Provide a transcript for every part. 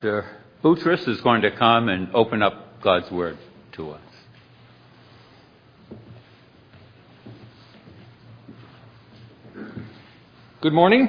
Dr. Boutros is going to come and open up God's Word to us. Good morning.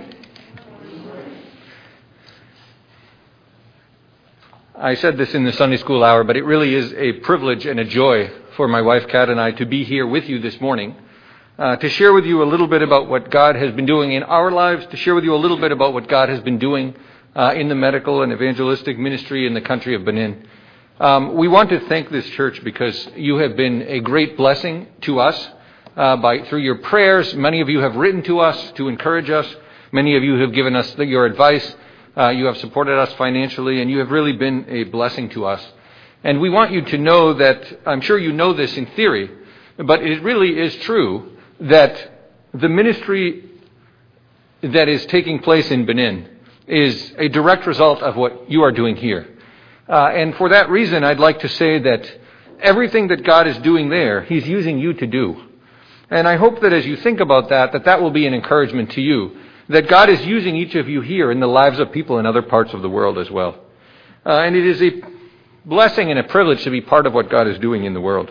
I said this in the Sunday school hour, but it really is a privilege and a joy for my wife Kat and I to be here with you this morning, to share with you a little bit about what God has been doing in our lives, to share with you a little bit about what God has been doing in the medical and evangelistic ministry in the country of Benin. We want to thank this church because you have been a great blessing to us through your prayers. Many of you have written to us to encourage us. Many of you have given us your advice. You have supported us financially, and you have really been a blessing to us. And we want you to know that, I'm sure you know this in theory, but it really is true that the ministry that is taking place in Benin is a direct result of what you are doing here. And for that reason, I'd like to say that everything that God is doing there, He's using you to do. And I hope that as you think about that will be an encouragement to you, that God is using each of you here in the lives of people in other parts of the world as well. And it is a blessing and a privilege to be part of what God is doing in the world.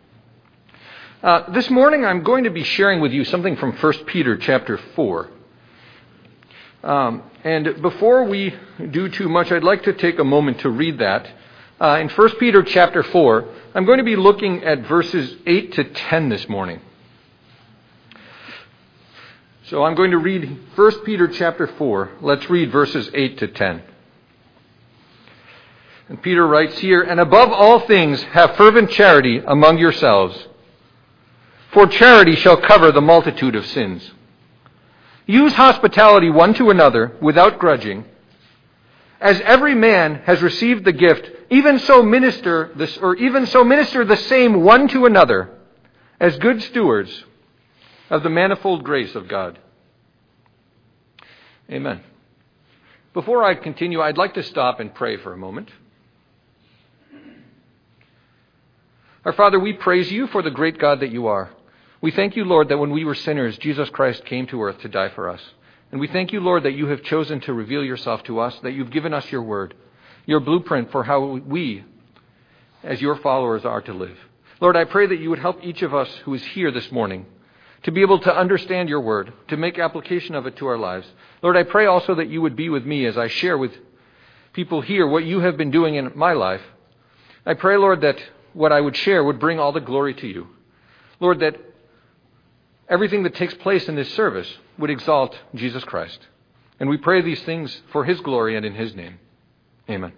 This morning I'm going to be sharing with you something from 1 Peter chapter 4. And before we do too much, I'd like to take a moment to read that. In 1 Peter chapter 4, I'm going to be looking at verses 8 to 10 this morning. So I'm going to read 1 Peter chapter 4. Let's read verses 8 to 10. And Peter writes here, "And above all things have fervent charity among yourselves, for charity shall cover the multitude of sins. Use hospitality one to another without grudging. As every man has received the gift, even so minister the same one to another as good stewards of the manifold grace of God." Amen. Before I continue, I'd like to stop and pray for a moment. Our Father, we praise you for the great God that you are. We thank you, Lord, that when we were sinners, Jesus Christ came to earth to die for us. And we thank you, Lord, that you have chosen to reveal yourself to us, that you've given us your word, your blueprint for how we, as your followers, are to live. Lord, I pray that you would help each of us who is here this morning to be able to understand your word, to make application of it to our lives. Lord, I pray also that you would be with me as I share with people here what you have been doing in my life. I pray, Lord, that what I would share would bring all the glory to you. Lord, that everything that takes place in this service would exalt Jesus Christ. And we pray these things for his glory and in his name. Amen.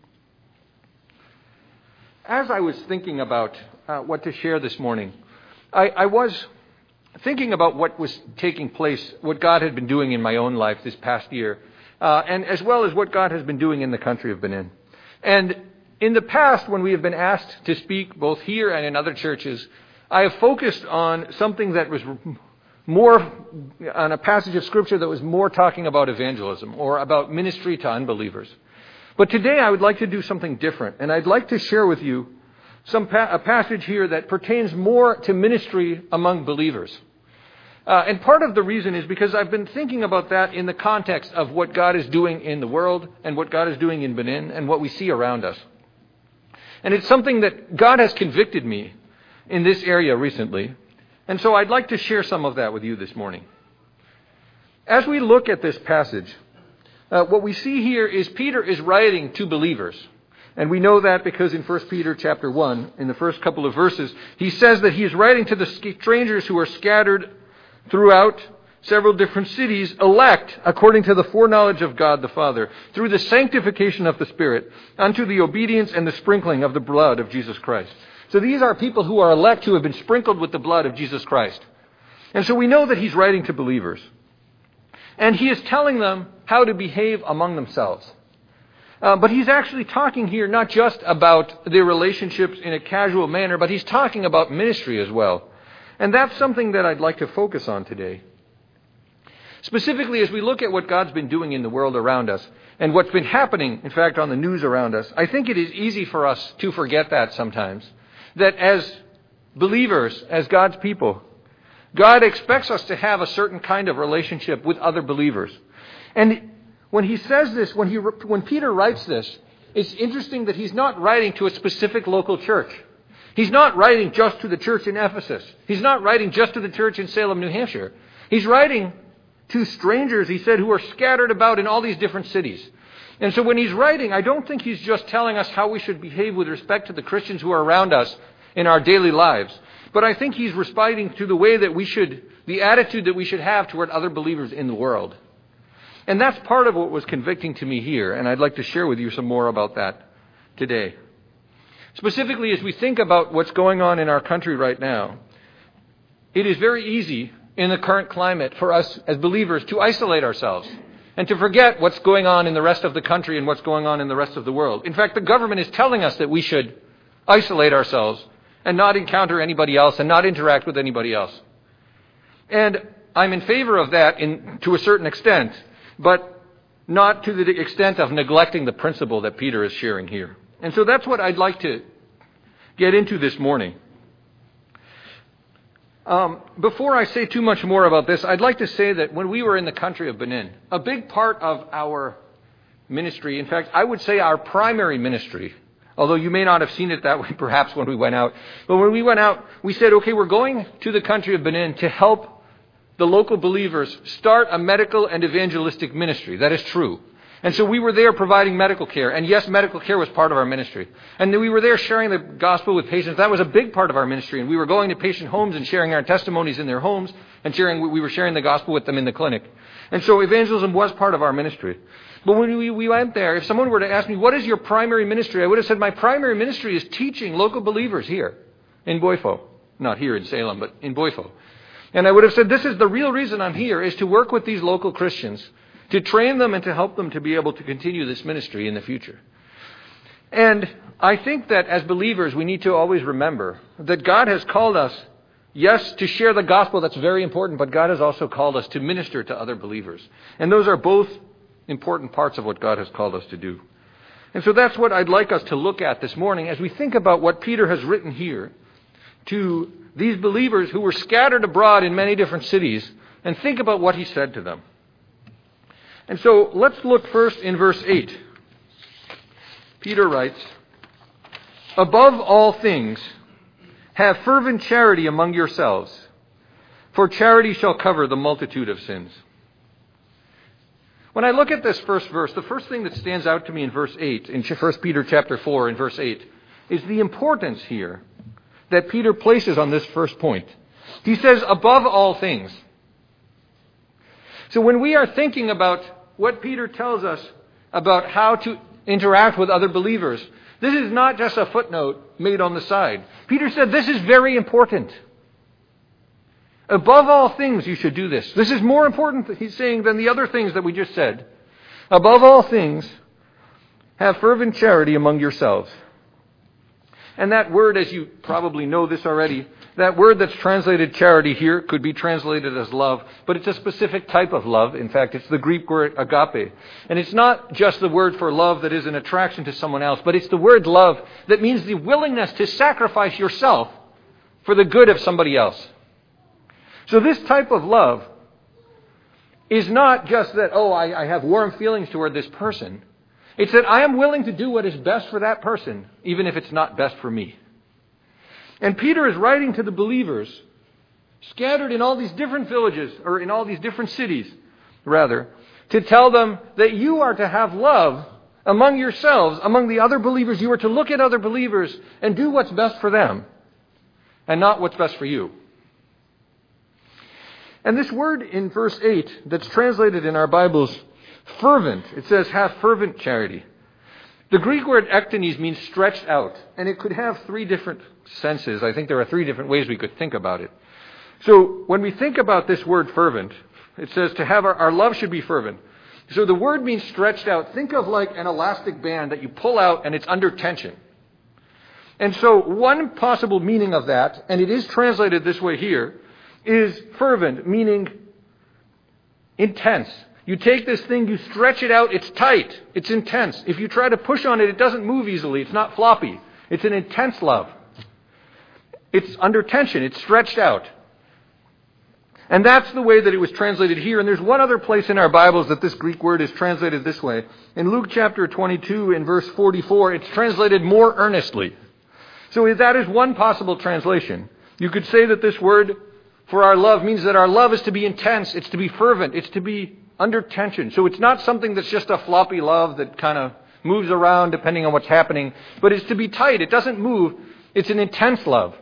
As I was thinking about what to share this morning, I was thinking about what was taking place, what God had been doing in my own life this past year, and as well as what God has been doing in the country of Benin. And in the past, when we have been asked to speak both here and in other churches, I have focused on something that was more, on a passage of Scripture that was more talking about evangelism or about ministry to unbelievers. But today I would like to do something different, and I'd like to share with you a passage here that pertains more to ministry among believers. And part of the reason is because I've been thinking about that in the context of what God is doing in the world and what God is doing in Benin and what we see around us. And it's something that God has convicted me in this area recently. And so I'd like to share some of that with you this morning. As we look at this passage, what we see here is Peter is writing to believers. And we know that because in 1 Peter chapter 1, in the first couple of verses, he says that he is writing to the strangers who are scattered throughout several different cities, elect according to the foreknowledge of God the Father, through the sanctification of the Spirit, unto the obedience and the sprinkling of the blood of Jesus Christ. So these are people who are elect who have been sprinkled with the blood of Jesus Christ. And so we know that he's writing to believers. And he is telling them how to behave among themselves. But he's actually talking here not just about their relationships in a casual manner, but he's talking about ministry as well. And that's something that I'd like to focus on today. Specifically, as we look at what God's been doing in the world around us and what's been happening, in fact, on the news around us, I think it is easy for us to forget that sometimes. That as believers, as God's people, God expects us to have a certain kind of relationship with other believers. And when he says this, when Peter writes this, it's interesting that he's not writing to a specific local church. He's not writing just to the church in Ephesus. He's not writing just to the church in Salem, New Hampshire. He's writing to strangers, he said, who are scattered about in all these different cities. And so when he's writing, I don't think he's just telling us how we should behave with respect to the Christians who are around us in our daily lives. But I think he's responding to the way that the attitude that we should have toward other believers in the world. And that's part of what was convicting to me here, and I'd like to share with you some more about that today. Specifically, as we think about what's going on in our country right now, it is very easy in the current climate for us as believers to isolate ourselves and to forget what's going on in the rest of the country and what's going on in the rest of the world. In fact, the government is telling us that we should isolate ourselves and not encounter anybody else and not interact with anybody else. And I'm in favor of that to a certain extent, but not to the extent of neglecting the principle that Peter is sharing here. And so that's what I'd like to get into this morning. Before I say too much more about this, I'd like to say that when we were in the country of Benin, a big part of our ministry, in fact, I would say our primary ministry, although you may not have seen it that way perhaps when we went out, but when we went out, we said, okay, we're going to the country of Benin to help the local believers start a medical and evangelistic ministry. That is true. And so we were there providing medical care. And yes, medical care was part of our ministry. And we were there sharing the gospel with patients. That was a big part of our ministry. And we were going to patient homes and sharing our testimonies in their homes and we were sharing the gospel with them in the clinic. And so evangelism was part of our ministry. But when we went there, if someone were to ask me, what is your primary ministry? I would have said, my primary ministry is teaching local believers here in Boifo. Not here in Salem, but in Boifo. And I would have said, this is the real reason I'm here, is to work with these local Christians, to train them and to help them to be able to continue this ministry in the future. And I think that as believers, we need to always remember that God has called us, yes, to share the gospel. That's very important, but God has also called us to minister to other believers. And those are both important parts of what God has called us to do. And so that's what I'd like us to look at this morning as we think about what Peter has written here to these believers who were scattered abroad in many different cities, and think about what he said to them. And so let's look first in verse 8. Peter writes, "Above all things, have fervent charity among yourselves, for charity shall cover the multitude of sins." When I look at this first verse, the first thing that stands out to me in verse 8, in 1 Peter chapter 4 in verse 8, is the importance here that Peter places on this first point. He says, above all things. So when we are thinking about what Peter tells us about how to interact with other believers, this is not just a footnote made on the side. Peter said this is very important. Above all things, you should do this. This is more important, he's saying, than the other things that we just said. Above all things, have fervent charity among yourselves. And that word, as you probably know this already, that word that's translated charity here could be translated as love, but it's a specific type of love. In fact, it's the Greek word agape. And it's not just the word for love that is an attraction to someone else, but it's the word love that means the willingness to sacrifice yourself for the good of somebody else. So this type of love is not just that, I have warm feelings toward this person. It's that I am willing to do what is best for that person, even if it's not best for me. And Peter is writing to the believers scattered in all these different villages, or in all these different cities, rather, to tell them that you are to have love among yourselves, among the other believers. You are to look at other believers and do what's best for them, and not what's best for you. And this word in verse 8 that's translated in our Bibles, fervent, it says, have fervent charity. The Greek word ektenes means stretched out, and it could have three different senses. I think there are three different ways we could think about it. So when we think about this word fervent, it says to have our love should be fervent. So the word means stretched out. Think of like an elastic band that you pull out and it's under tension. And so one possible meaning of that, and it is translated this way here, is fervent, meaning intense. You take this thing, you stretch it out, it's tight, it's intense. If you try to push on it, it doesn't move easily, it's not floppy. It's an intense love. It's under tension, it's stretched out. And that's the way that it was translated here. And there's one other place in our Bibles that this Greek word is translated this way. In Luke chapter 22 in verse 44, it's translated more earnestly. So that is one possible translation. You could say that this word for our love means that our love is to be intense, it's to be fervent, it's to be under tension. So it's not something that's just a floppy love that kind of moves around depending on what's happening, but it's to be tight. It doesn't move. It's an intense love.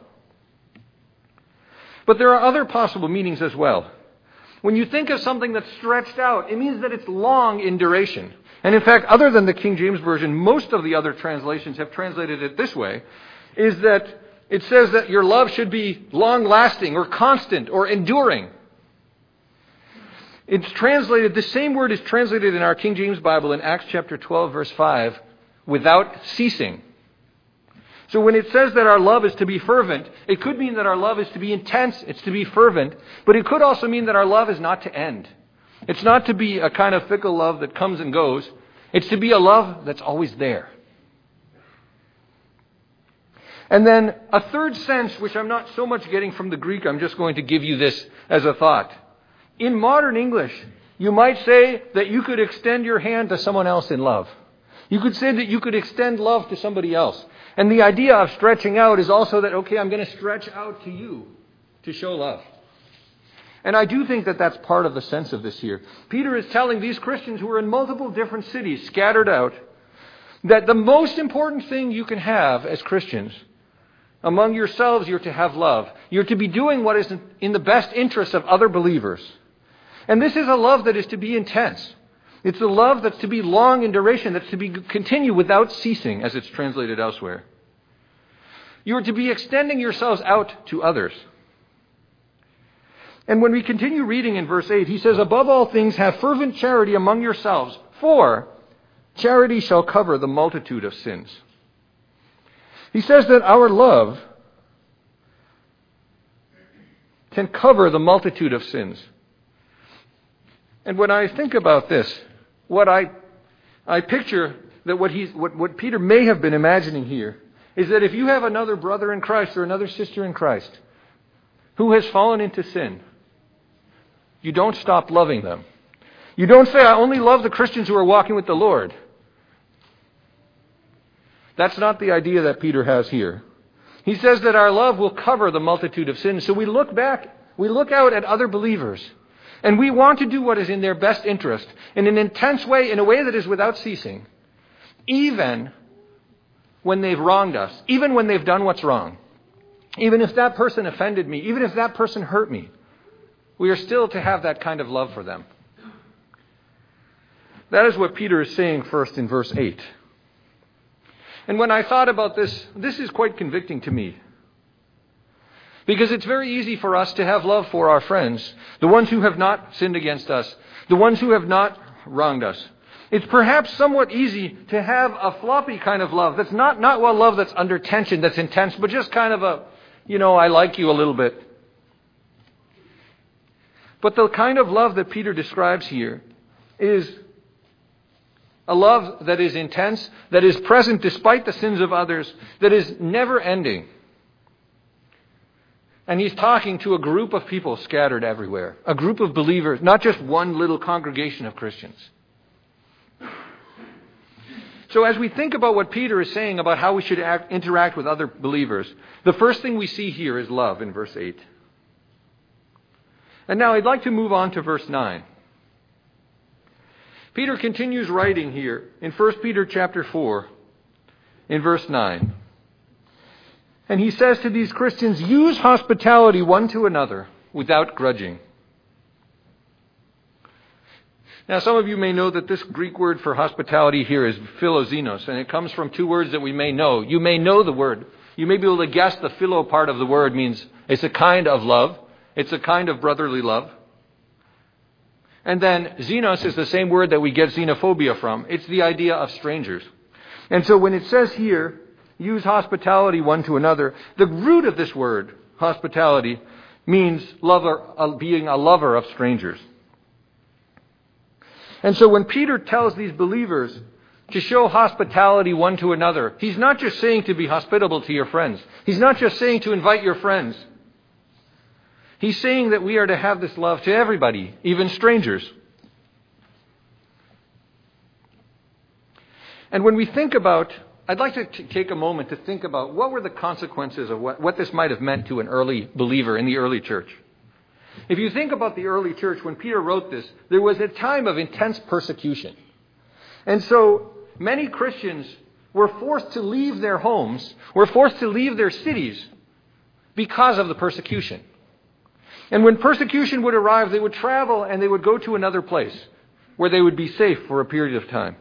But there are other possible meanings as well. When you think of something that's stretched out, it means that it's long in duration. And in fact, other than the King James Version, most of the other translations have translated it this way, is that it says that your love should be long-lasting or constant or enduring. It's translated, the same word is translated in our King James Bible in Acts chapter 12, verse 5, without ceasing. So when it says that our love is to be fervent, it could mean that our love is to be intense, it's to be fervent, but it could also mean that our love is not to end. It's not to be a kind of fickle love that comes and goes. It's to be a love that's always there. And then a third sense, which I'm not so much getting from the Greek, I'm just going to give you this as a thought. In modern English, you might say that you could extend your hand to someone else in love. You could say that you could extend love to somebody else. And the idea of stretching out is also that, okay, I'm going to stretch out to you to show love. And I do think that that's part of the sense of this here. Peter is telling these Christians who are in multiple different cities, scattered out, that the most important thing you can have as Christians, among yourselves, you're to have love. You're to be doing what is in the best interest of other believers. And this is a love that is to be intense. It's a love that's to be long in duration, that's to be continue without ceasing, as it's translated elsewhere. You are to be extending yourselves out to others. And when we continue reading in verse 8, he says, above all things, have fervent charity among yourselves, for charity shall cover the multitude of sins. He says that our love can cover the multitude of sins. And when I think about this, what I picture that what Peter may have been imagining here is that if you have another brother in Christ or another sister in Christ who has fallen into sin, you don't stop loving them. You don't say, I only love the Christians who are walking with the Lord. That's not the idea that Peter has here. He says that our love will cover the multitude of sins. So we look out at other believers, and we want to do what is in their best interest in an intense way, in a way that is without ceasing, even when they've wronged us, even when they've done what's wrong, even if that person offended me, even if that person hurt me, we are still to have that kind of love for them. That is what Peter is saying first in verse 8. And when I thought about this, this is quite convicting to me. Because it's very easy for us to have love for our friends, the ones who have not sinned against us, the ones who have not wronged us. It's perhaps somewhat easy to have a floppy kind of love that's not well love that's under tension, that's intense, but just kind of a, I like you a little bit. But the kind of love that Peter describes here is a love that is intense, that is present despite the sins of others, that is never ending. And he's talking to a group of people scattered everywhere, a group of believers, not just one little congregation of Christians. So as we think about what Peter is saying about how we should interact with other believers, the first thing we see here is love in verse 8. And now I'd like to move on to verse 9. Peter continues writing here in 1 Peter chapter 4, in verse 9. And he says to these Christians, use hospitality one to another without grudging. Now, some of you may know that this Greek word for hospitality here is philoxenos, and it comes from two words that we may know. You may know the word. You may be able to guess the philo part of the word means it's a kind of love. It's a kind of brotherly love. And then xenos is the same word that we get xenophobia from. It's the idea of strangers. And so when it says here, use hospitality one to another, the root of this word, hospitality, means being a lover of strangers. And so when Peter tells these believers to show hospitality one to another, he's not just saying to be hospitable to your friends. He's not just saying to invite your friends. He's saying that we are to have this love to everybody, even strangers. And when we think about, I'd like to take a moment to think about what were the consequences of what this might have meant to an early believer in the early church. If you think about the early church, when Peter wrote this, there was a time of intense persecution. And so many Christians were forced to leave their homes, were forced to leave their cities because of the persecution. And when persecution would arrive, they would travel and they would go to another place where they would be safe for a period of time.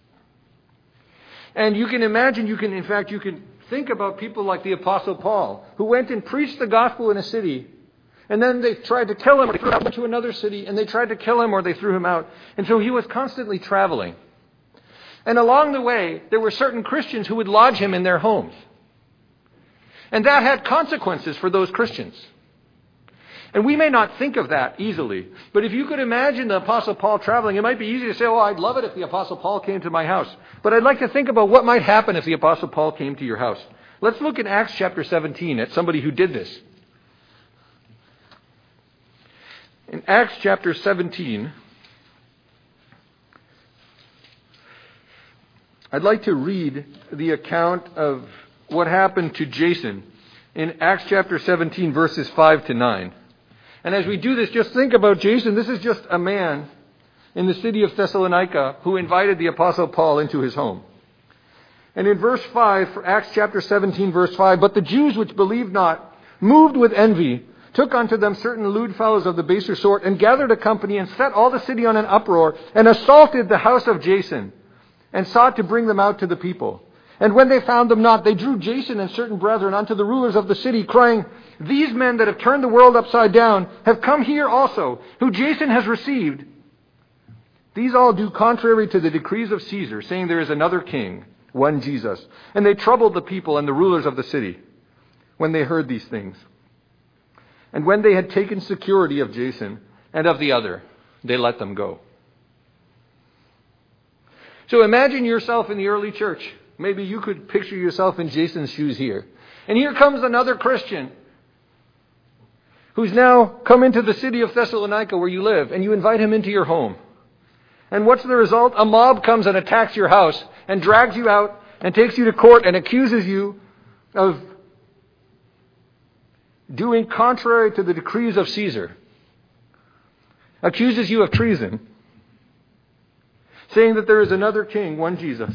And you can imagine, you can think about people like the Apostle Paul, who went and preached the gospel in a city, and then they tried to kill him, or they threw him out to another city, and they tried to kill him, or they threw him out. And so he was constantly traveling. And along the way, there were certain Christians who would lodge him in their homes. And that had consequences for those Christians. And we may not think of that easily, but if you could imagine the Apostle Paul traveling, it might be easy to say, oh, I'd love it if the Apostle Paul came to my house. But I'd like to think about what might happen if the Apostle Paul came to your house. Let's look in Acts chapter 17 at somebody who did this. In Acts chapter 17, I'd like to read the account of what happened to Jason in Acts chapter 17, verses 5 to 9. And as we do this, just think about Jason. This is just a man in the city of Thessalonica who invited the Apostle Paul into his home. And in verse 5, for Acts chapter 17, verse 5, but the Jews which believed not, moved with envy, took unto them certain lewd fellows of the baser sort, and gathered a company, and set all the city on an uproar, and assaulted the house of Jason, and sought to bring them out to the people. And when they found them not, they drew Jason and certain brethren unto the rulers of the city, crying, these men that have turned the world upside down have come here also, who Jason has received. These all do contrary to the decrees of Caesar, saying there is another king, one Jesus. And they troubled the people and the rulers of the city when they heard these things. And when they had taken security of Jason and of the other, they let them go. So imagine yourself in the early church. Maybe you could picture yourself in Jason's shoes here. And here comes another Christian who's now come into the city of Thessalonica where you live, and you invite him into your home. And what's the result? A mob comes and attacks your house and drags you out and takes you to court and accuses you of doing contrary to the decrees of Caesar. Accuses you of treason. Saying that there is another king, one Jesus.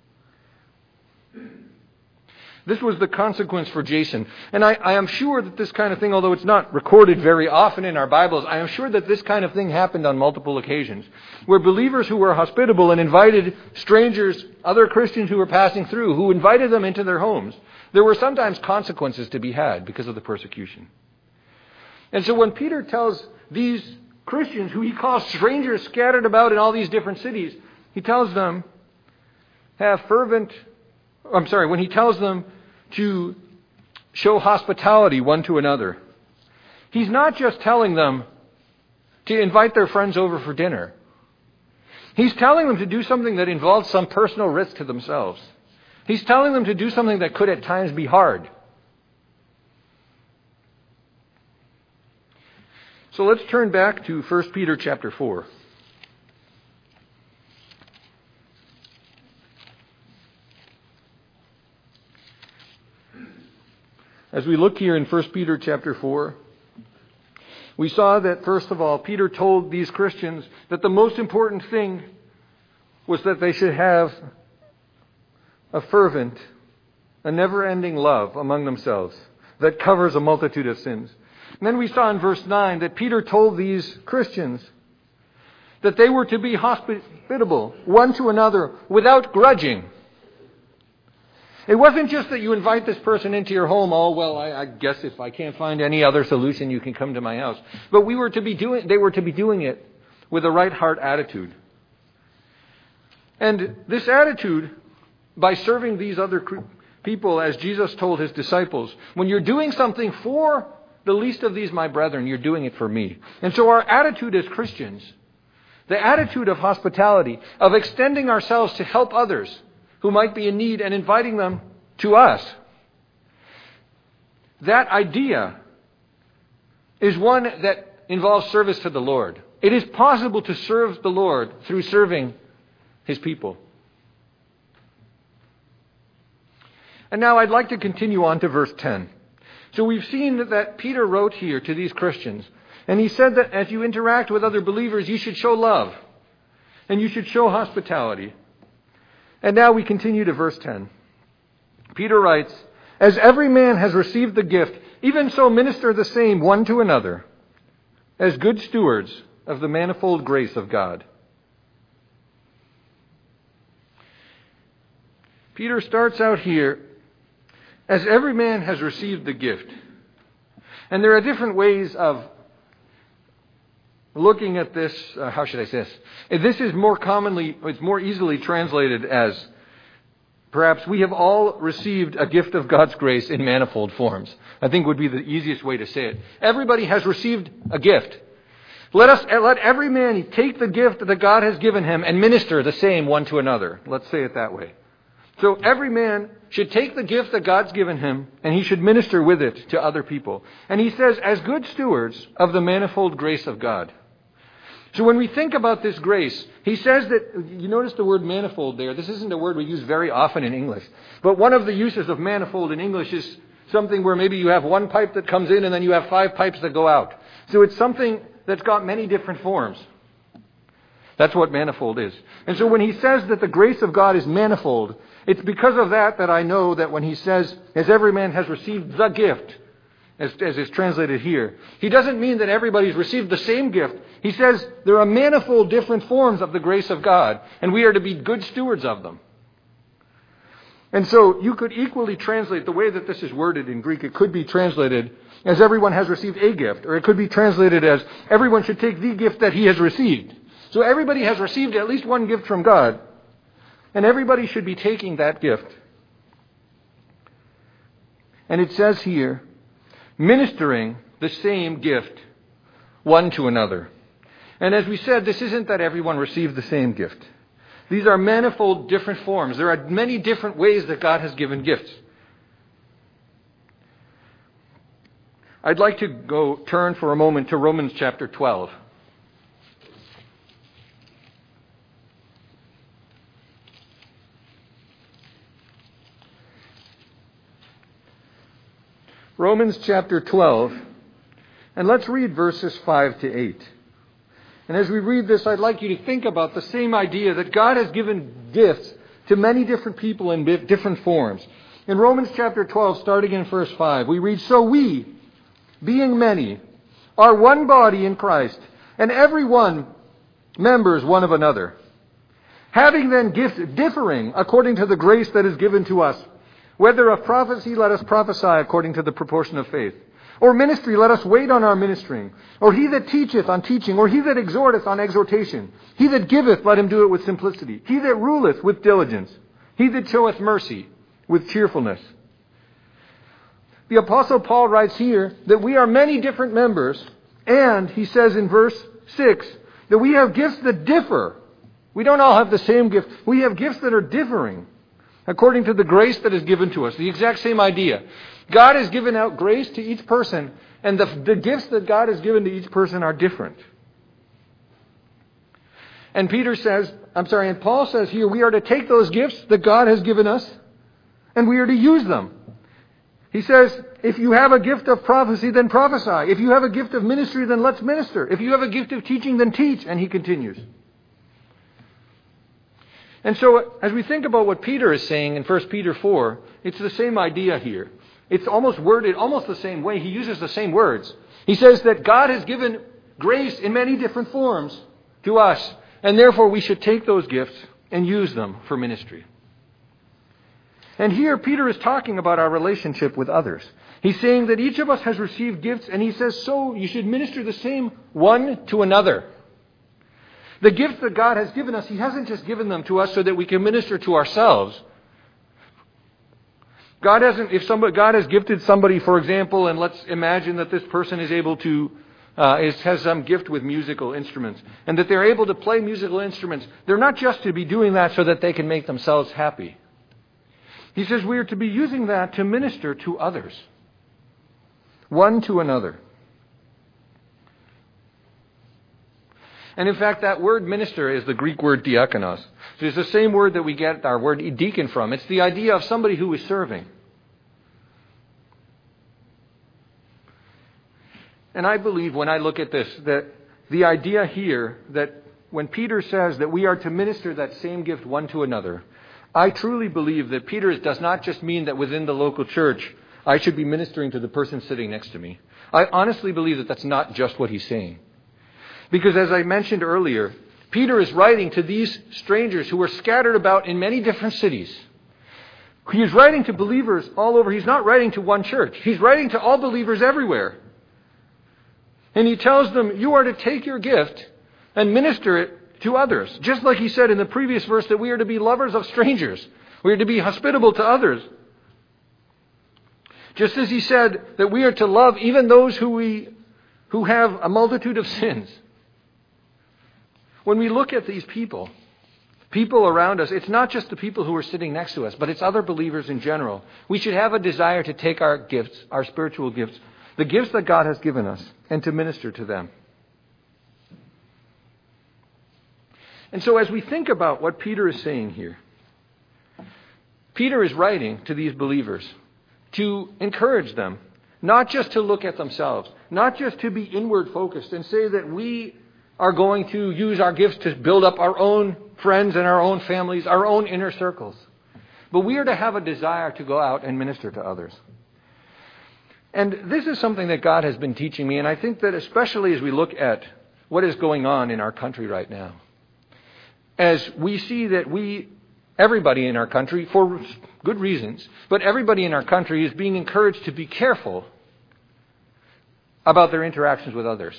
This was the consequence for Jason. And I am sure that this kind of thing, although it's not recorded very often in our Bibles, I am sure that this kind of thing happened on multiple occasions, where believers who were hospitable and invited strangers, other Christians who were passing through, who invited them into their homes, there were sometimes consequences to be had because of the persecution. And so when Peter tells these Christians, who he calls strangers scattered about in all these different cities, he tells them, when he tells them to show hospitality one to another, he's not just telling them to invite their friends over for dinner. He's telling them to do something that involves some personal risk to themselves. He's telling them to do something that could at times be hard. So let's turn back to 1 Peter chapter 4. As we look here in 1 Peter chapter 4, we saw that, first of all, Peter told these Christians that the most important thing was that they should have a fervent, a never-ending love among themselves that covers a multitude of sins. And then we saw in verse 9 that Peter told these Christians that they were to be hospitable one to another without grudging. It wasn't just that you invite this person into your home, I guess if I can't find any other solution, you can come to my house. But they were to be doing it with a right heart attitude. And this attitude, by serving these other people, as Jesus told his disciples, when you're doing something for the least of these, my brethren, you're doing it for me. And so our attitude as Christians, the attitude of hospitality, of extending ourselves to help others who might be in need and inviting them to us, that idea is one that involves service to the Lord. It is possible to serve the Lord through serving His people. And now I'd like to continue on to verse 10. So we've seen that Peter wrote here to these Christians, and he said that as you interact with other believers, you should show love, and you should show hospitality. And now we continue to verse 10. Peter writes, "As every man has received the gift, even so minister the same one to another, as good stewards of the manifold grace of God." Peter starts out here, as every man has received the gift. And there are different ways of looking at this. How should I say this? This is it's more easily translated as, perhaps we have all received a gift of God's grace in manifold forms. I think would be the easiest way to say it. Everybody has received a gift. Let every man take the gift that God has given him and minister the same one to another. Let's say it that way. So every man should take the gift that God's given him and he should minister with it to other people. And he says, as good stewards of the manifold grace of God. So when we think about this grace, he says that, you notice the word manifold there. This isn't a word we use very often in English. But one of the uses of manifold in English is something where maybe you have one pipe that comes in and then you have 5 pipes that go out. So it's something that's got many different forms. That's what manifold is. And so when he says that the grace of God is manifold, it's because of that I know that when he says, as every man has received the gift, as is translated here, he doesn't mean that everybody's received the same gift. He says there are manifold different forms of the grace of God, and we are to be good stewards of them. And so you could equally translate the way that this is worded in Greek. It could be translated as everyone has received a gift, or it could be translated as everyone should take the gift that he has received. So everybody has received at least one gift from God, and everybody should be taking that gift. And it says here, ministering the same gift one to another. And as we said, this isn't that everyone received the same gift. These are manifold different forms. There are many different ways that God has given gifts. I'd like to turn for a moment to Romans chapter 12. Romans chapter 12, and let's read verses 5 to 8. And as we read this, I'd like you to think about the same idea that God has given gifts to many different people in different forms. In Romans chapter 12, starting in verse 5, we read, "So we, being many, are one body in Christ, and every one members one of another. Having then gifts differing according to the grace that is given to us, whether of prophecy, let us prophesy according to the proportion of faith. Or ministry, let us wait on our ministering. Or he that teacheth on teaching. Or he that exhorteth on exhortation. He that giveth, let him do it with simplicity. He that ruleth with diligence. He that showeth mercy with cheerfulness." The Apostle Paul writes here that we are many different members. And he says in verse 6 that we have gifts that differ. We don't all have the same gift. We have gifts that are differing according to the grace that is given to us. The exact same idea. God has given out grace to each person, and the gifts that God has given to each person are different. And Paul says here, we are to take those gifts that God has given us, and we are to use them. He says, if you have a gift of prophecy, then prophesy. If you have a gift of ministry, then let's minister. If you have a gift of teaching, then teach. And he continues. And so, as we think about what Peter is saying in 1 Peter 4, it's the same idea here. It's almost worded almost the same way. He uses the same words. He says that God has given grace in many different forms to us, and therefore we should take those gifts and use them for ministry. And here Peter is talking about our relationship with others. He's saying that each of us has received gifts, and he says, so you should minister the same one to another. The gifts that God has given us, he hasn't just given them to us so that we can minister to ourselves. God has gifted somebody, for example, and let's imagine that this person is able to, has some gift with musical instruments, and that they're able to play musical instruments. They're not just to be doing that so that they can make themselves happy. He says we are to be using that to minister to others, one to another. And in fact, that word minister is the Greek word diakonos. So it's the same word that we get our word deacon from. It's the idea of somebody who is serving. And I believe when I look at this, that the idea here that when Peter says that we are to minister that same gift one to another, I truly believe that Peter does not just mean that within the local church I should be ministering to the person sitting next to me. I honestly believe that that's not just what he's saying. Because as I mentioned earlier, Peter is writing to these strangers who are scattered about in many different cities. He is writing to believers all over. He's not writing to one church. He's writing to all believers everywhere. And he tells them, you are to take your gift and minister it to others. Just like he said in the previous verse that we are to be lovers of strangers. We are to be hospitable to others. Just as he said that we are to love even those who have a multitude of sins. When we look at these people around us, it's not just the people who are sitting next to us, but it's other believers in general. We should have a desire to take our gifts, our spiritual gifts, the gifts that God has given us, and to minister to them. And so as we think about what Peter is saying here, Peter is writing to these believers to encourage them, not just to look at themselves, not just to be inward focused and say that we are going to use our gifts to build up our own friends and our own families, our own inner circles. But we are to have a desire to go out and minister to others. And this is something that God has been teaching me, and I think that especially as we look at what is going on in our country right now, as we see that everybody in our country, for good reasons, but everybody in our country is being encouraged to be careful about their interactions with others.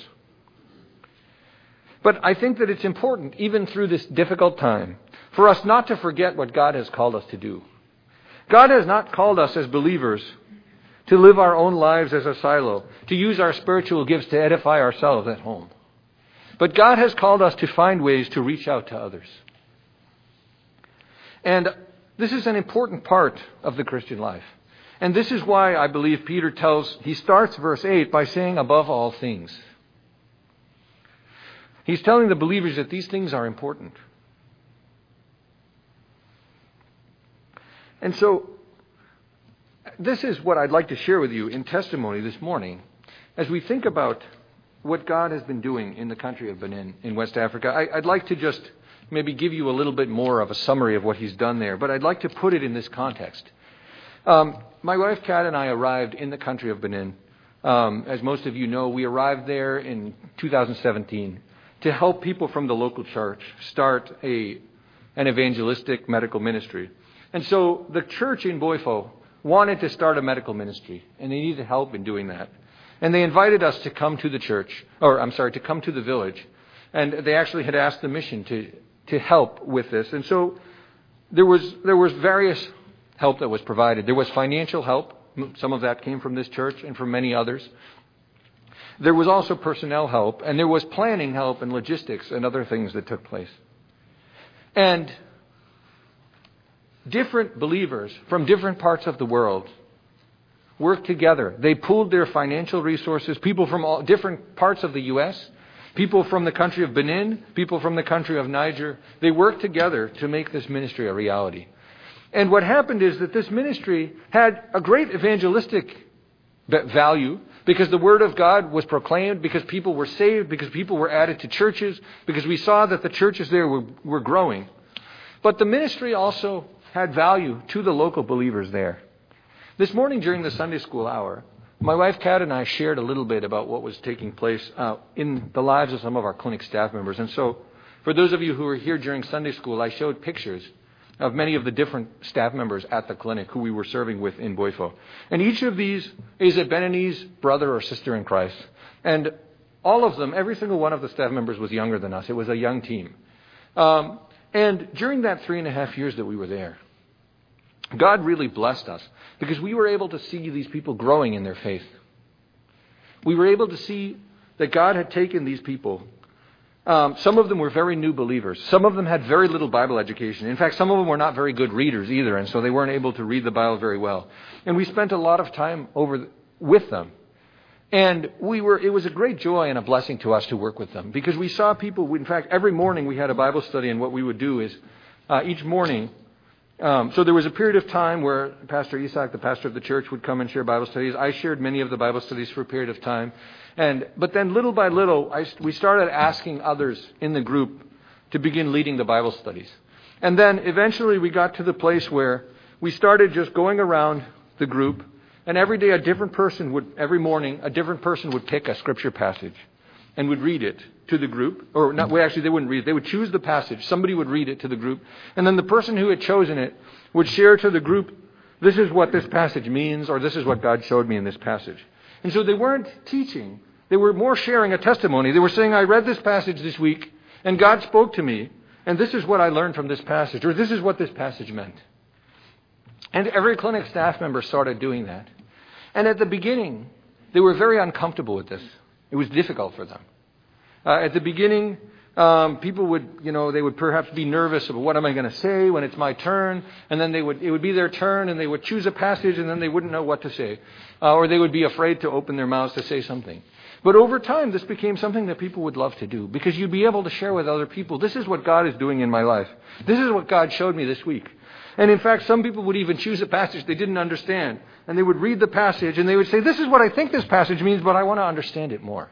But I think that it's important, even through this difficult time, for us not to forget what God has called us to do. God has not called us as believers to live our own lives as a silo, to use our spiritual gifts to edify ourselves at home. But God has called us to find ways to reach out to others. And this is an important part of the Christian life. And this is why I believe Peter he starts verse 8 by saying, above all things. He's telling the believers that these things are important. And so, this is what I'd like to share with you in testimony this morning as we think about what God has been doing in the country of Benin in West Africa. I'd like to just maybe give you a little bit more of a summary of what he's done there, but I'd like to put it in this context. My wife Kat and I arrived in the country of Benin. As most of you know, we arrived there in 2017 to help people from the local church start an evangelistic medical ministry. And so the church in Boifo wanted to start a medical ministry, and they needed help in doing that. And they invited us to come to to come to the village. And they actually had asked the mission to help with this. And so there was various help that was provided. There was financial help. Some of that came from this church and from many others. There was also personnel help, and there was planning help and logistics and other things that took place. And different believers from different parts of the world worked together. They pooled their financial resources, people from all different parts of the U.S., people from the country of Benin, people from the country of Niger. They worked together to make this ministry a reality. And what happened is that this ministry had a great evangelistic value because the Word of God was proclaimed, because people were saved, because people were added to churches, because we saw that the churches there were growing. But the ministry also had value to the local believers there. This morning during the Sunday school hour, my wife Kat and I shared a little bit about what was taking place in the lives of some of our clinic staff members. And so for those of you who were here during Sunday school, I showed pictures of many of the different staff members at the clinic who we were serving with in Boifo. And each of these is a Beninese brother or sister in Christ. And all of them, every single one of the staff members was younger than us. It was a young team. And during that 3.5 years that we were there, God really blessed us because we were able to see these people growing in their faith. We were able to see that God had taken these people. Some of them were very new believers. Some of them had very little Bible education. In fact, some of them were not very good readers either, and so they weren't able to read the Bible very well. And we spent a lot of time with them. And it was a great joy and a blessing to us to work with them because we saw people, in fact, every morning we had a Bible study, and what we would do is each morning, so there was a period of time where Pastor Isaac, the pastor of the church, would come and share Bible studies. I shared many of the Bible studies for a period of time. But then little by little, we started asking others in the group to begin leading the Bible studies. And then eventually we got to the place where we started just going around the group, and every day every morning, a different person would pick a scripture passage and would read it to the group. Or not, actually they wouldn't read it. They would choose the passage. Somebody would read it to the group. And then the person who had chosen it would share to the group, this is what this passage means, or this is what God showed me in this passage. And so they weren't teaching. They were more sharing a testimony. They were saying, I read this passage this week, and God spoke to me, and this is what I learned from this passage, or this is what this passage meant. And every clinic staff member started doing that. And at the beginning, they were very uncomfortable with this. It was difficult for them. At the beginning, people would, they would perhaps be nervous about what am I going to say when it's my turn, and then it would be their turn, and they would choose a passage, and then they wouldn't know what to say, or they would be afraid to open their mouths to say something. But over time, this became something that people would love to do because you'd be able to share with other people, this is what God is doing in my life. This is what God showed me this week. And in fact, some people would even choose a passage they didn't understand, and they would read the passage, and they would say, this is what I think this passage means, but I want to understand it more.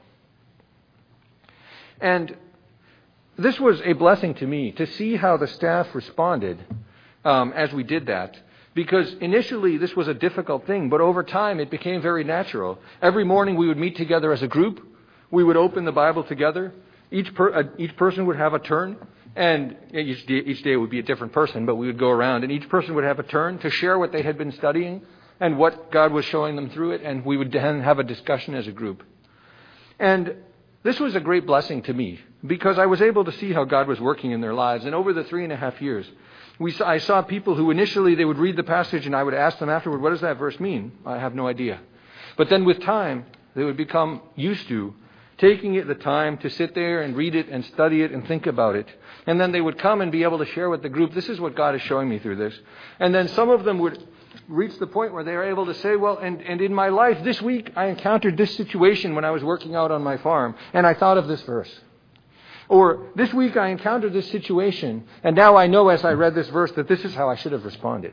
And this was a blessing to me to see how the staff responded as we did that. Because initially this was a difficult thing, but over time it became very natural. Every morning we would meet together as a group. We would open the Bible together. Each person would have a turn. And each day it would be a different person, but we would go around. And each person would have a turn to share what they had been studying and what God was showing them through it. And we would then have a discussion as a group. And this was a great blessing to me because I was able to see how God was working in their lives. And over the 3.5 years, I saw people who initially they would read the passage and I would ask them afterward, what does that verse mean? I have no idea. But then with time, they would become used to taking the time to sit there and read it and study it and think about it. And then they would come and be able to share with the group, this is what God is showing me through this. And then some of them would reach the point where they are able to say, well, and in my life this week, I encountered this situation when I was working out on my farm, and I thought of this verse. Or this week I encountered this situation, and now I know as I read this verse that this is how I should have responded.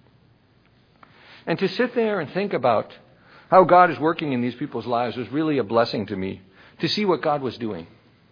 And to sit there and think about how God is working in these people's lives was really a blessing to me, to see what God was doing.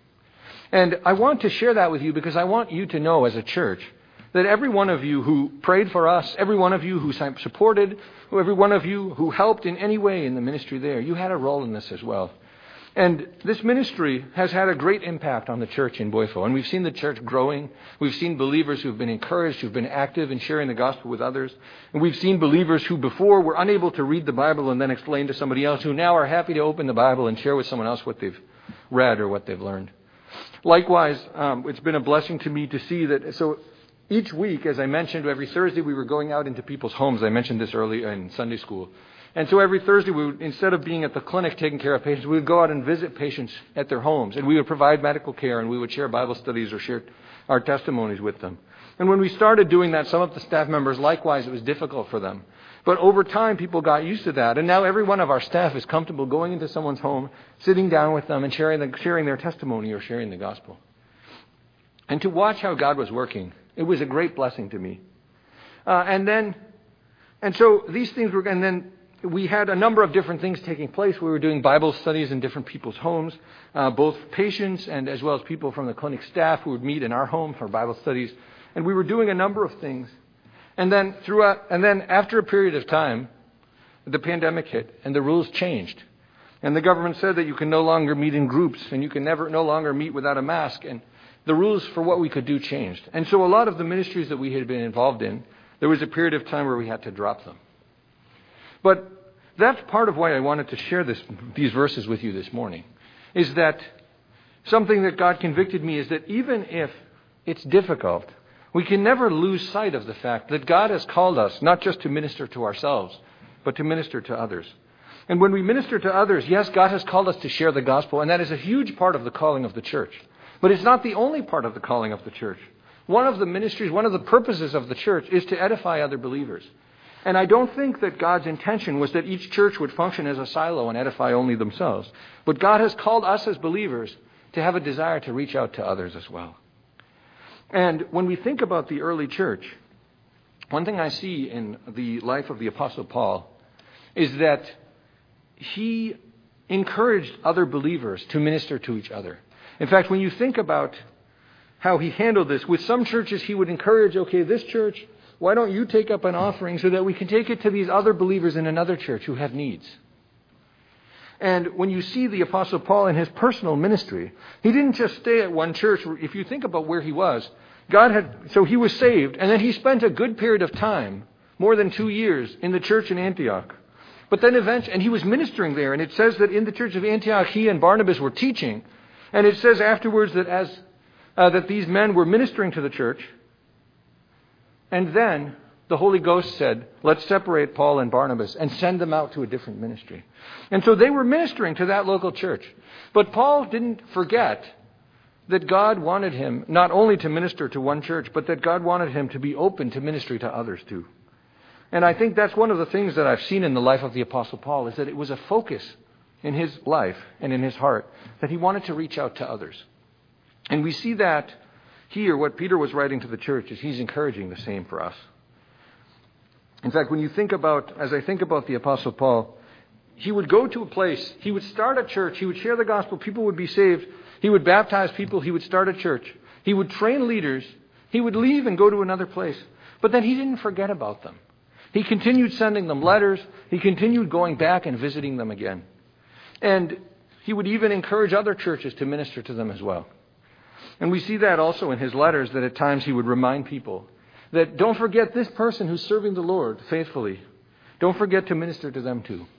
And I want to share that with you because I want you to know as a church that every one of you who prayed for us, every one of you who supported, every one of you who helped in any way in the ministry there, you had a role in this as well. And this ministry has had a great impact on the church in Boifo. And we've seen the church growing. We've seen believers who've been encouraged, who've been active in sharing the gospel with others. And we've seen believers who before were unable to read the Bible and then explain to somebody else, who now are happy to open the Bible and share with someone else what they've read or what they've learned. Likewise, it's been a blessing to me to see that. So each week, as I mentioned, every Thursday we were going out into people's homes. I mentioned this early in Sunday school. And so every Thursday, we would, instead of being at the clinic taking care of patients, we would go out and visit patients at their homes. And we would provide medical care, and we would share Bible studies or share our testimonies with them. And when we started doing that, some of the staff members, likewise, it was difficult for them. But over time, people got used to that. And now every one of our staff is comfortable going into someone's home, sitting down with them and sharing their testimony or sharing the gospel. And to watch how God was working, it was a great blessing to me. And so these things were, and then we had a number of different things taking place. We were doing Bible studies in different people's homes, both patients and as well as people from the clinic staff who would meet in our home for Bible studies. And we were doing a number of things. And then after a period of time, the pandemic hit and the rules changed. And the government said that you can no longer meet in groups and you can no longer meet without a mask. And the rules for what we could do changed. And so a lot of the ministries that we had been involved in, there was a period of time where we had to drop them. But that's part of why I wanted to share these verses with you this morning, is that something that God convicted me is that even if it's difficult, we can never lose sight of the fact that God has called us not just to minister to ourselves, but to minister to others. And when we minister to others, yes, God has called us to share the gospel, and that is a huge part of the calling of the church. But it's not the only part of the calling of the church. One of the ministries, one of the purposes of the church is to edify other believers. And I don't think that God's intention was that each church would function as a silo and edify only themselves. But God has called us as believers to have a desire to reach out to others as well. And when we think about the early church, one thing I see in the life of the Apostle Paul is that he encouraged other believers to minister to each other. In fact, when you think about how he handled this, with some churches he would encourage, okay, this church, why don't you take up an offering so that we can take it to these other believers in another church who have needs? And when you see the Apostle Paul in his personal ministry, he didn't just stay at one church. If you think about where he was, so he was saved, and then he spent a good period of time, more than 2 years, in the church in Antioch. But then eventually, and he was ministering there, and it says that in the church of Antioch, he and Barnabas were teaching. And it says afterwards that that these men were ministering to the church, and then the Holy Ghost said, let's separate Paul and Barnabas and send them out to a different ministry. And so they were ministering to that local church. But Paul didn't forget that God wanted him not only to minister to one church, but that God wanted him to be open to ministry to others too. And I think that's one of the things that I've seen in the life of the Apostle Paul, is that it was a focus in his life and in his heart that he wanted to reach out to others. And we see that here, what Peter was writing to the church, is he's encouraging the same for us. In fact, as I think about the Apostle Paul, he would go to a place, he would start a church, he would share the gospel, people would be saved, he would baptize people, he would start a church, he would train leaders, he would leave and go to another place. But then he didn't forget about them. He continued sending them letters, he continued going back and visiting them again. And he would even encourage other churches to minister to them as well. And we see that also in his letters, that at times he would remind people that don't forget this person who's serving the Lord faithfully. Don't forget to minister to them too.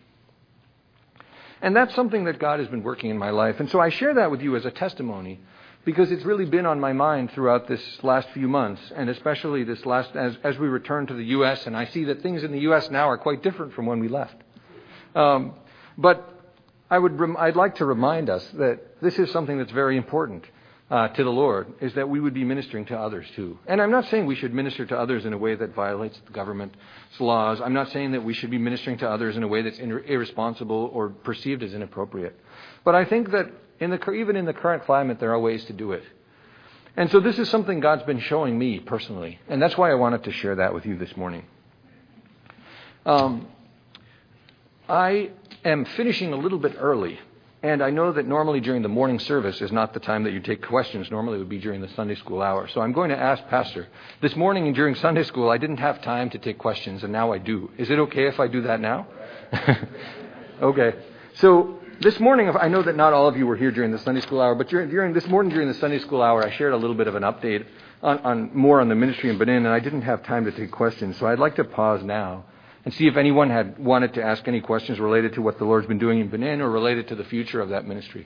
And that's something that God has been working in my life. And so I share that with you as a testimony, because it's really been on my mind throughout this last few months, and especially this as we return to the U.S., and I see that things in the U.S. now are quite different from when we left. But I'd like to remind us that this is something that's very important to the Lord, is that we would be ministering to others too. And I'm not saying we should minister to others in a way that violates the government's laws. I'm not saying that we should be ministering to others in a way that's irresponsible or perceived as inappropriate. But I think that even in the current climate, there are ways to do it. And so this is something God's been showing me personally. And that's why I wanted to share that with you this morning. I am finishing a little bit early. And I know that normally during the morning service is not the time that you take questions. Normally it would be during the Sunday school hour. So I'm going to ask Pastor. This morning and during Sunday school, I didn't have time to take questions, and now I do. Is it okay if I do that now? Okay. So this morning, I know that not all of you were here during the Sunday school hour, but during this morning during the Sunday school hour, I shared a little bit of an update on the ministry in Benin, and I didn't have time to take questions. So I'd like to pause now and see if anyone had wanted to ask any questions related to what the Lord's been doing in Benin or related to the future of that ministry.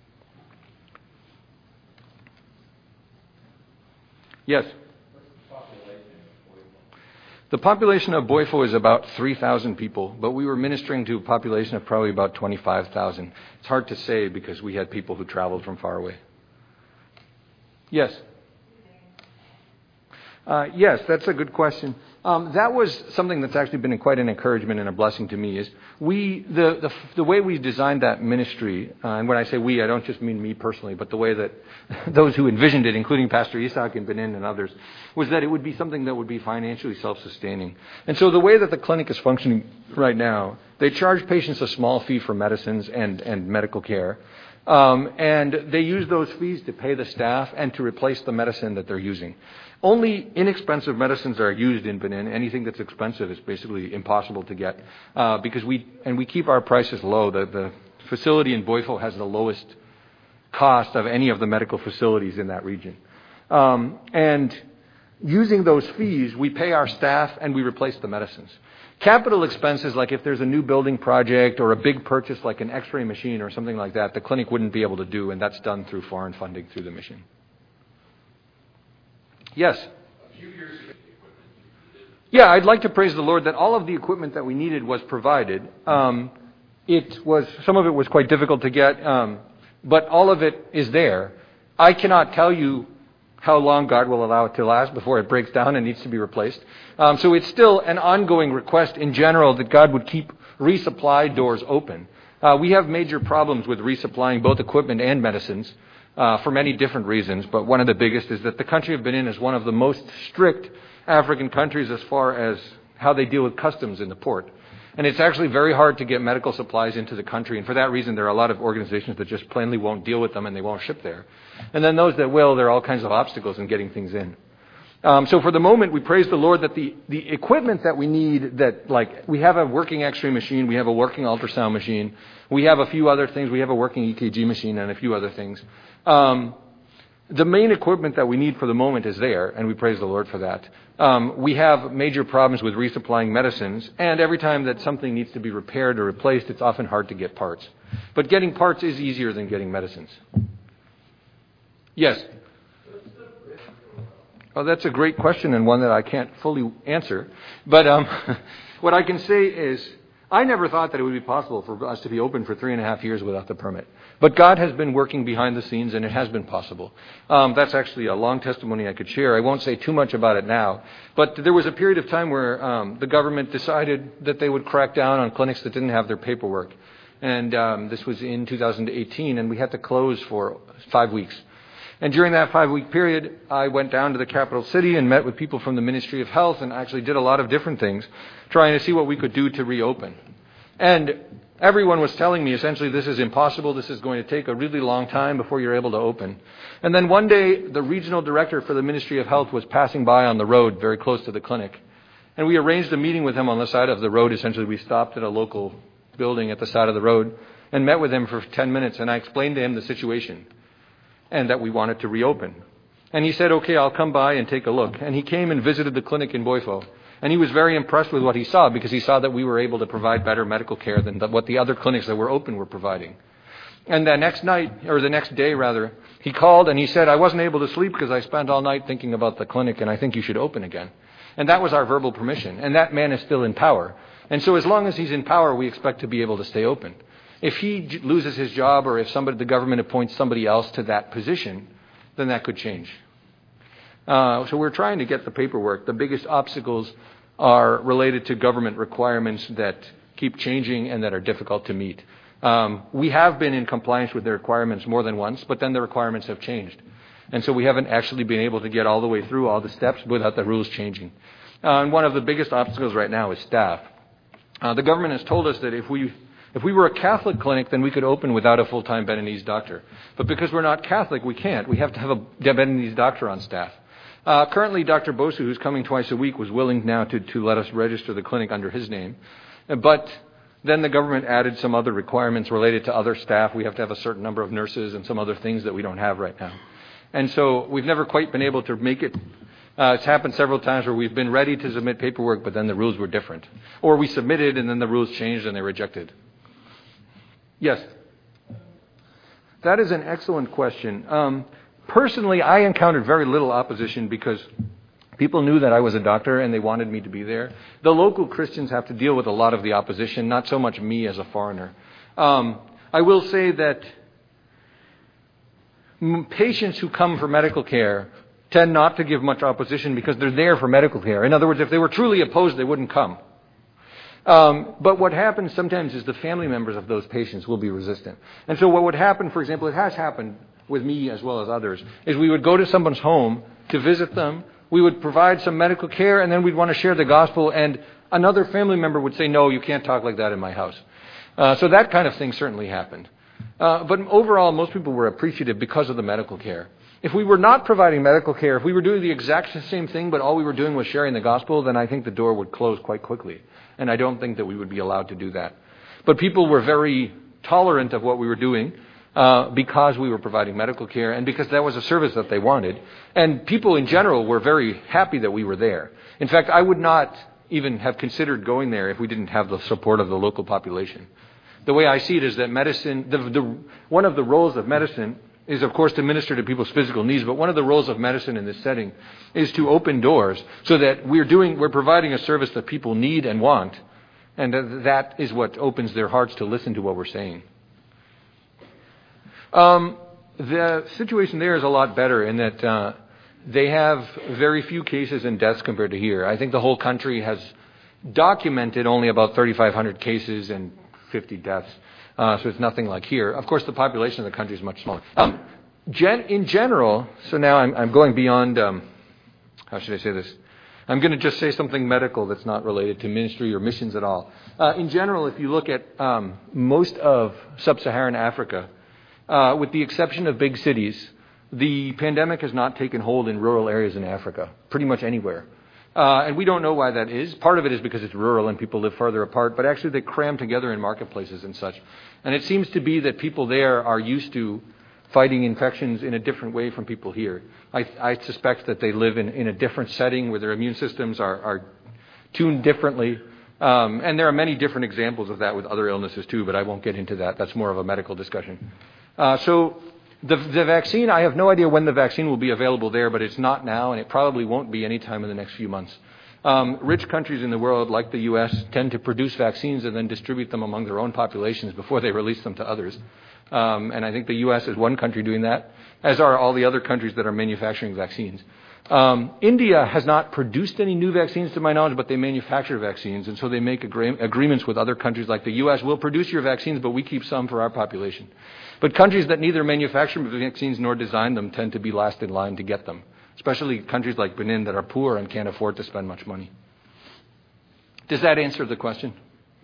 Yes? What's the population of Boifo? The population of Boifo is about 3,000 people, but we were ministering to a population of probably about 25,000. It's hard to say because we had people who traveled from far away. Yes? Yes, that's a good question. That was something that's actually been quite an encouragement and a blessing to me. Is the way we designed that ministry, and when I say we, I don't just mean me personally, but the way that those who envisioned it, including Pastor Isaac in Benin and others, was that it would be something that would be financially self-sustaining. And so the way that the clinic is functioning right now, they charge patients a small fee for medicines and medical care. And they use those fees to pay the staff and to replace the medicine that they're using. Only inexpensive medicines are used in Benin. Anything that's expensive is basically impossible to get because we keep our prices low. The facility in Boifo has the lowest cost of any of the medical facilities in that region. And using those fees, we pay our staff and we replace the medicines. Capital expenses, like if there's a new building project or a big purchase like an x-ray machine or something like that, the clinic wouldn't be able to do, and that's done through foreign funding through the mission. Yes? A few years ago, yeah, I'd like to praise the Lord that all of the equipment that we needed was provided. Some of it was quite difficult to get, but all of it is there. I cannot tell you how long God will allow it to last before it breaks down and needs to be replaced. So it's still an ongoing request in general that God would keep resupply doors open. We have major problems with resupplying both equipment and medicines for many different reasons, but one of the biggest is that the country of Benin is one of the most strict African countries as far as how they deal with customs in the port. And it's actually very hard to get medical supplies into the country, and for that reason there are a lot of organizations that just plainly won't deal with them and they won't ship there. And then those that will, there are all kinds of obstacles in getting things in. So for the moment, we praise the Lord that the equipment that we need, that like we have a working X-ray machine, we have a working ultrasound machine, we have a few other things, we have a working EKG machine and a few other things. The main equipment that we need for the moment is there, and we praise the Lord for that. We have major problems with resupplying medicines, and every time that something needs to be repaired or replaced, it's often hard to get parts. But getting parts is easier than getting medicines. Yes? Oh, that's a great question and one that I can't fully answer. But what I can say is, I never thought that it would be possible for us to be open for 3.5 years without the permit. But God has been working behind the scenes, and it has been possible. That's actually a long testimony I could share. I won't say too much about it now. But there was a period of time where the government decided that they would crack down on clinics that didn't have their paperwork. And this was in 2018, and we had to close for 5 weeks. And during that 5-week period, I went down to the capital city and met with people from the Ministry of Health and actually did a lot of different things, trying to see what we could do to reopen. And everyone was telling me, essentially, this is impossible. This is going to take a really long time before you're able to open. And then one day, the regional director for the Ministry of Health was passing by on the road very close to the clinic. And we arranged a meeting with him on the side of the road. Essentially, we stopped at a local building at the side of the road and met with him for 10 minutes. And I explained to him the situation and that we wanted to reopen. And he said, okay, I'll come by and take a look. And he came and visited the clinic in Boifo. And he was very impressed with what he saw because he saw that we were able to provide better medical care than what the other clinics that were open were providing. And the next day, he called and he said, I wasn't able to sleep because I spent all night thinking about the clinic and I think you should open again. And that was our verbal permission. And that man is still in power. And so as long as he's in power, we expect to be able to stay open. If he loses his job or if the government appoints somebody else to that position, then that could change. So we're trying to get the paperwork. The biggest obstacles are related to government requirements that keep changing and that are difficult to meet. We have been in compliance with the requirements more than once, but then the requirements have changed. And so we haven't actually been able to get all the way through all the steps without the rules changing. And one of the biggest obstacles right now is staff. The government has told us that if we were a Catholic clinic, then we could open without a full-time Beninese doctor. But because we're not Catholic, we can't. We have to have a Beninese doctor on staff. Currently, Dr. Bosu, who's coming twice a week, was willing now to let us register the clinic under his name. But then the government added some other requirements related to other staff. We have to have a certain number of nurses and some other things that we don't have right now. And so we've never quite been able to make it. It's happened several times where we've been ready to submit paperwork, but then the rules were different. Or we submitted and then the rules changed and they rejected. Yes? That is an excellent question. Personally, I encountered very little opposition because people knew that I was a doctor and they wanted me to be there. The local Christians have to deal with a lot of the opposition, not so much me as a foreigner. I will say that patients who come for medical care tend not to give much opposition because they're there for medical care. In other words, if they were truly opposed, they wouldn't come. But what happens sometimes is the family members of those patients will be resistant. And so what would happen, for example, it has happened with me as well as others, is we would go to someone's home to visit them, we would provide some medical care, and then we'd want to share the gospel, and another family member would say, no, you can't talk like that in my house. So that kind of thing certainly happened. But overall, most people were appreciative because of the medical care. If we were not providing medical care, if we were doing the exact same thing, but all we were doing was sharing the gospel, then I think the door would close quite quickly. And I don't think that we would be allowed to do that. But people were very tolerant of what we were doing because we were providing medical care and because that was a service that they wanted. And people in general were very happy that we were there. In fact, I would not even have considered going there if we didn't have the support of the local population. The way I see it is that medicine, one of the roles of medicine is, of course, to minister to people's physical needs, but one of the roles of medicine in this setting is to open doors so that we're providing a service that people need and want, and that is what opens their hearts to listen to what we're saying. The situation there is a lot better in that They have very few cases and deaths compared to here. I think the whole country has documented only about 3,500 cases and 50 deaths. So it's nothing like here. Of course, the population of the country is much smaller. In general, so now I'm going beyond, how should I say this? I'm going to just say something medical that's not related to ministry or missions at all. In general, if you look at most of sub-Saharan Africa, with the exception of big cities, the pandemic has not taken hold in rural areas in Africa, pretty much anywhere. And we don't know why that is. Part of it is because it's rural and people live farther apart, but actually they cram together in marketplaces and such. And it seems to be that people there are used to fighting infections in a different way from people here. I suspect that they live in a different setting where their immune systems are tuned differently. And there are many different examples of that with other illnesses too, but I won't get into that. That's more of a medical discussion. So the vaccine, I have no idea when the vaccine will be available there, but it's not now, and it probably won't be any time in the next few months. Rich countries in the world, like the U.S., tend to produce vaccines and then distribute them among their own populations before they release them to others. And I think the U.S. is one country doing that, as are all the other countries that are manufacturing vaccines. India has not produced any new vaccines to my knowledge, but they manufacture vaccines, and so they make agreements with other countries like the U.S. We'll produce your vaccines, but we keep some for our population. But countries that neither manufacture vaccines nor design them tend to be last in line to get them, especially countries like Benin that are poor and can't afford to spend much money. Does that answer the question?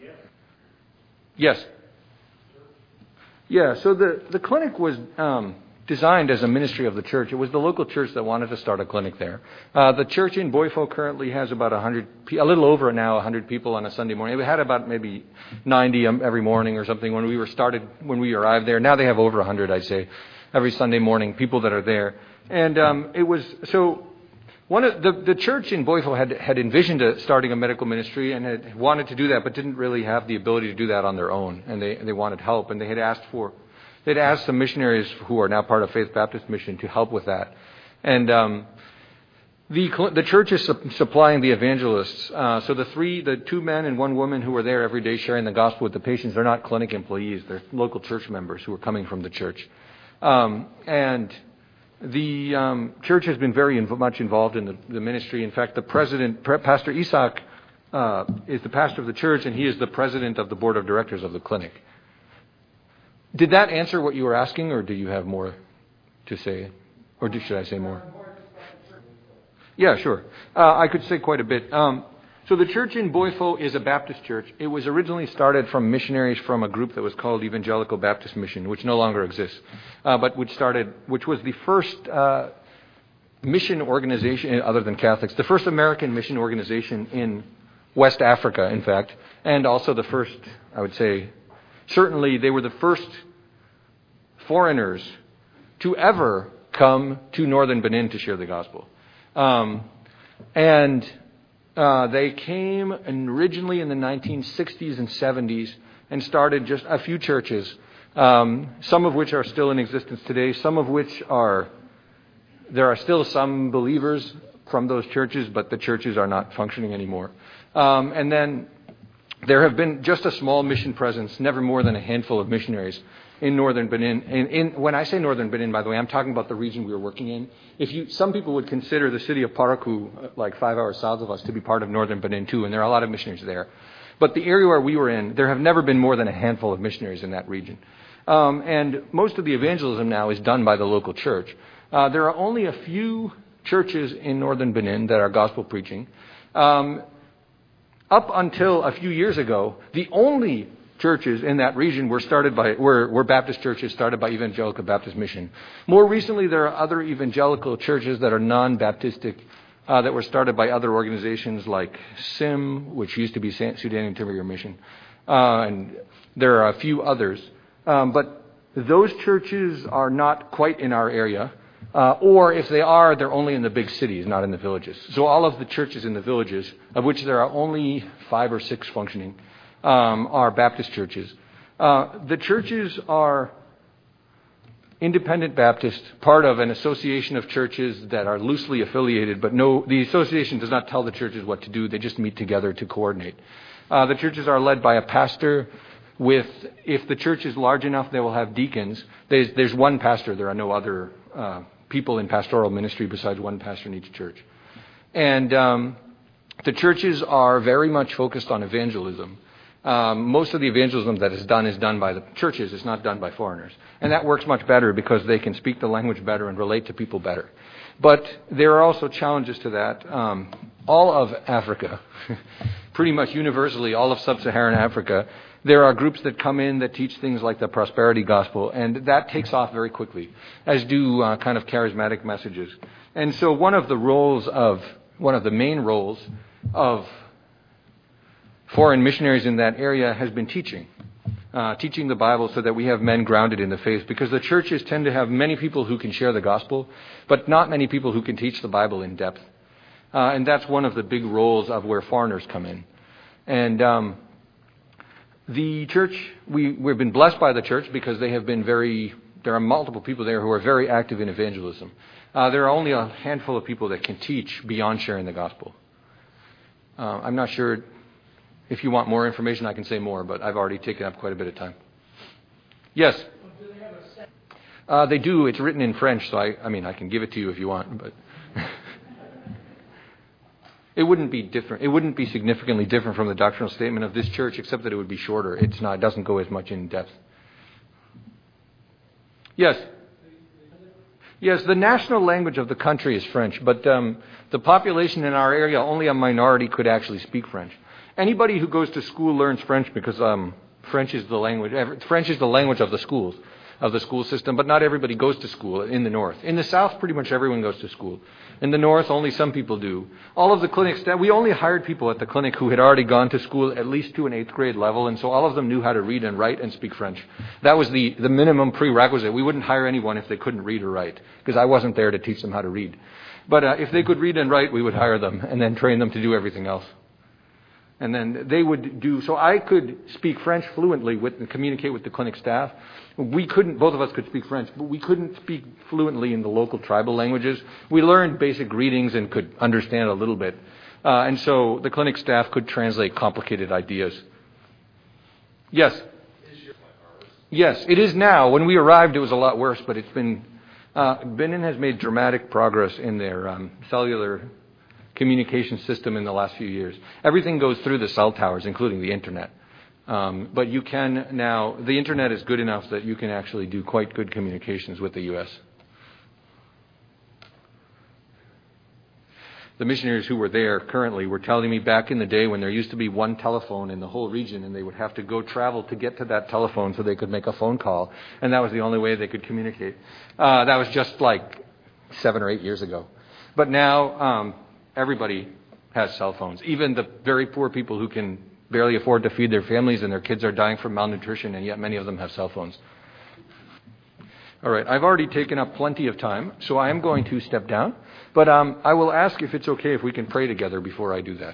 Yes. Yeah, so the clinic was designed as a ministry of the church. It was the local church that wanted to start a clinic there. The church in Boifo currently has about 100, a little over now 100 people on a Sunday morning. We had about maybe 90 every morning or something when we arrived there. Now they have over 100, I'd say, every Sunday morning, people that are there. And it was, so one of the church in Boifo had envisioned starting a medical ministry and had wanted to do that, but didn't really have the ability to do that on their own. And they wanted help, and they'd asked some missionaries who are now part of Faith Baptist Mission to help with that. And the church is supplying the evangelists. So the two men and one woman who are there every day sharing the gospel with the patients, they're not clinic employees. They're local church members who are coming from the church. And the church has been very much involved in the ministry. In fact, the president, Pastor Isaac, is the pastor of the church, and he is the president of the board of directors of the clinic. Did that answer what you were asking, or do you have more to say? Or should I say more? Yeah, sure. I could say quite a bit. So the church in Boifo is a Baptist church. It was originally started from missionaries from a group that was called Evangelical Baptist Mission, which no longer exists, but which was the first mission organization, other than Catholics, the first American mission organization in West Africa, in fact, and also the first, I would say, certainly they were the first foreigners to ever come to northern Benin to share the gospel. They came originally in the 1960s and 70s and started just a few churches, some of which are still in existence today, there are still some believers from those churches, but the churches are not functioning anymore. And then there have been just a small mission presence, never more than a handful of missionaries in northern Benin. When I say northern Benin, by the way, I'm talking about the region we were working in. Some people would consider the city of Parakou, like 5 hours south of us, to be part of northern Benin too, and there are a lot of missionaries there. But the area where we were in, there have never been more than a handful of missionaries in that region. And most of the evangelism now is done by the local church. There are only a few churches in northern Benin that are gospel preaching. Up until a few years ago, the only churches in that region were Baptist churches started by Evangelical Baptist Mission. More recently, there are other evangelical churches that are non-Baptistic that were started by other organizations like SIM, which used to be Sudan Interior Mission, and there are a few others. But those churches are not quite in our area. Or if they are, they're only in the big cities, not in the villages. So all of the churches in the villages, of which there are only 5 or 6 functioning, are Baptist churches. The churches are independent Baptist, part of an association of churches that are loosely affiliated, but the association does not tell the churches what to do. They just meet together to coordinate. The churches are led by a pastor if the church is large enough, they will have deacons. There's one pastor. There are no other people in pastoral ministry besides one pastor in each church. And the churches are very much focused on evangelism. Most of the evangelism that is done by the churches. It's not done by foreigners. And that works much better because they can speak the language better and relate to people better. But there are also challenges to that. All of Africa, pretty much universally, all of sub-Saharan Africa, there are groups that come in that teach things like the prosperity gospel, and that takes off very quickly, as do kind of charismatic messages. And so one of the main roles of foreign missionaries in that area has been teaching the Bible so that we have men grounded in the faith, because the churches tend to have many people who can share the gospel, but not many people who can teach the Bible in depth. And that's one of the big roles of where foreigners come in. And the church, we've been blessed by the church because they have been there are multiple people there who are very active in evangelism. There are only a handful of people that can teach beyond sharing the gospel. I'm not sure if you want more information, I can say more, but I've already taken up quite a bit of time. Yes? Do they have a set? They do. It's written in French, so I can give it to you if you want, but it wouldn't be different. It wouldn't be significantly different from the doctrinal statement of this church, except that it would be shorter. It doesn't go as much in depth. Yes? Yes, the national language of the country is French, but the population in our area, only a minority could actually speak French. Anybody who goes to school learns French because French is the language. French is the language of the schools, of the school system, but not everybody goes to school in the north. In the south, pretty much everyone goes to school. In the north, only some people do. All of the clinics, we only hired people at the clinic who had already gone to school at least to an 8th grade level, and so all of them knew how to read and write and speak French. That was the minimum prerequisite. We wouldn't hire anyone if they couldn't read or write, because I wasn't there to teach them how to read. But if they could read and write, we would hire them and then train them to do everything else. And then they would so I could speak French fluently and communicate with the clinic staff. Both of us could speak French, but we couldn't speak fluently in the local tribal languages. We learned basic greetings and could understand a little bit. And so the clinic staff could translate complicated ideas. Yes? Yes, it is now. When we arrived, it was a lot worse, but it's been... Benin has made dramatic progress in their cellular communication system in the last few years. Everything goes through the cell towers, including the internet. But you can now, the internet is good enough that you can actually do quite good communications with the U.S. The missionaries who were there currently were telling me back in the day when there used to be one telephone in the whole region and they would have to go travel to get to that telephone so they could make a phone call, and that was the only way they could communicate. That was just like 7 or 8 years ago. But now everybody has cell phones, even the very poor people who can barely afford to feed their families and their kids are dying from malnutrition, and yet many of them have cell phones. All right, I've already taken up plenty of time, so I am going to step down. But I will ask if it's okay if we can pray together before I do that.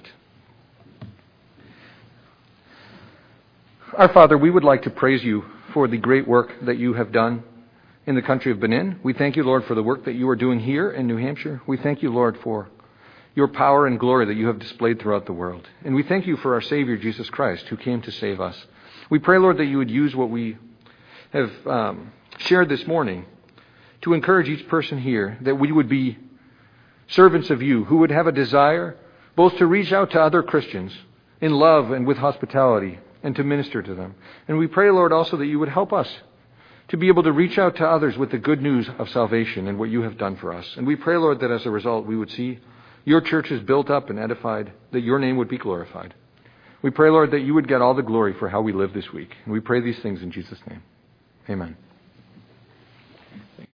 Our Father, we would like to praise you for the great work that you have done in the country of Benin. We thank you, Lord, for the work that you are doing here in New Hampshire. We thank you, Lord, for your power and glory that you have displayed throughout the world. And we thank you for our Savior, Jesus Christ, who came to save us. We pray, Lord, that you would use what we have shared this morning to encourage each person here, that we would be servants of you who would have a desire both to reach out to other Christians in love and with hospitality and to minister to them. And we pray, Lord, also that you would help us to be able to reach out to others with the good news of salvation and what you have done for us. And we pray, Lord, that as a result we would see your church is built up and edified, that your name would be glorified. We pray, Lord, that you would get all the glory for how we live this week. And we pray these things in Jesus' name. Amen.